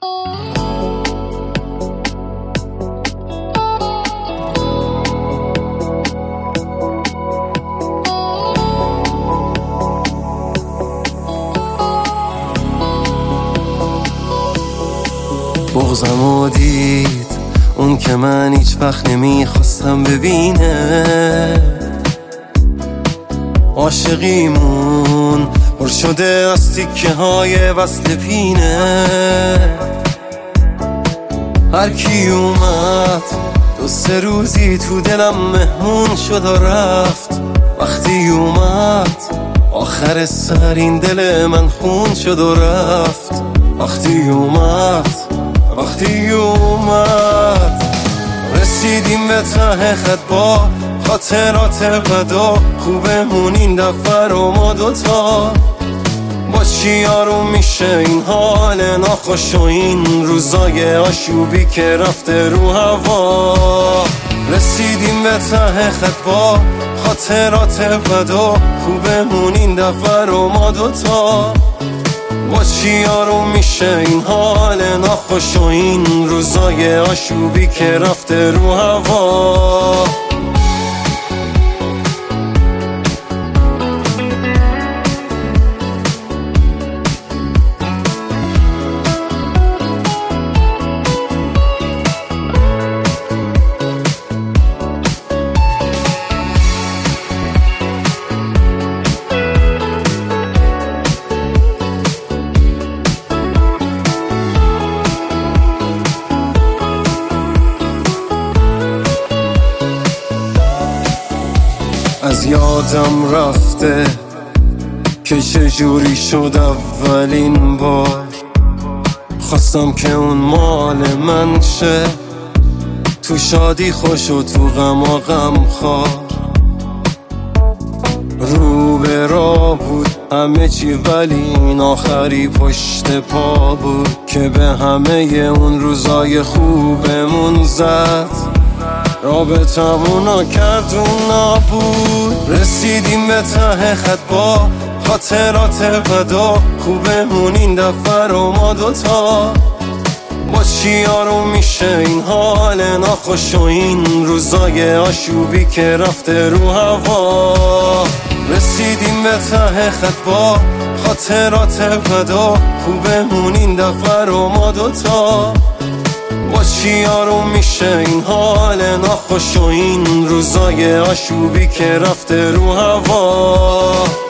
بغضمو دید اون که من هیچ وقت نمیخواستم ببینه. عاشقیمون پر شده از تیکه های وصل پینه. هر کی اومد 2-3 روزی تو دلم مهمون شد و رفت. وقتی اومد آخر سر این دل من خون شد و رفت. وقتی اومد رسیدیم به ته خط با خاطرات بدا. خوبمون این دفعه رو ما دوتا. با چی آروم میشه این حال ناخوش و این روزای آشوبی که رفته رو هوا. رسیدیم به ته خط با خاطرات بدا. خوبمون این دفعه رو ما دوتا. با چی آروم میشه این حال ناخوش و این روزای آشوبی که رفته رو هوا. از یادم رفته که چجوری شد اولین بار خواستم که اون مال من شه. تو شادی خوش و تو غم و غم خوار. رو به راه بود همه چی ولی این آخری پشت پا بود که به همه اون روزای خوبمون زد. رابطمونو کرد اون نابود. رسیدیم به ته خط با خاطرات بدا. خوبمون این دفعه رو ما دوتا. با چی آروم میشه این حال ناخوش و این روزای آشوبی که رفته رو هوا. رسیدیم به ته خط با خاطرات بدا. خوبمون این دفعه رو ما دوتا. با چی آروم میشه این حال ناخوش و این روزای آشوبی که رفته رو هوا.